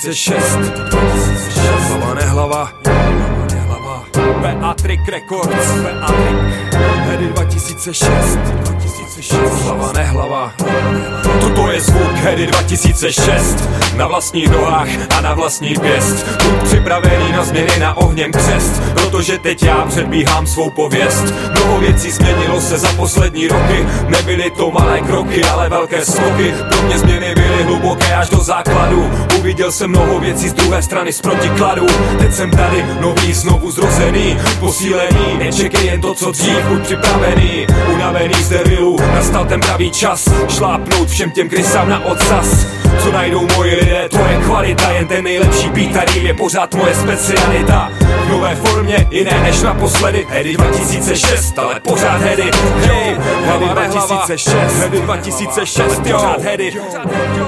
2006. Hlava nehlava. Beatrick Records. Hedy 2006. Hlava nehlava. Toto je zvuk Hedy 2006. Na vlastních nohách a na vlastní pěst. Klub připravený na změny na ohněm křest. Protože teď já předbíhám svou pověst. Mnoho věcí změnilo se za poslední roky. Nebyly to malé kroky, ale velké skoky. Pro mě změny byly hluboké až do základu. Uviděl jsem mnoho věcí z druhé strany z protikladu. Teď jsem tady, nový, znovu zrozený, posílený. Nečekej jen to, co dřív, buď připravený. Unavený z debilu, nastal ten pravý čas. Šlápnout všem těm krysám na odsaz. Co najdou moji lidé, to je kvalita. Jen ten nejlepší beat a rým je pořád moje specialita. V nové formě, jiné než naposledy. Hedy 2006, ale pořád Hedy. Hej, Hedy 2006, Hedy 2006, pořád Hedy.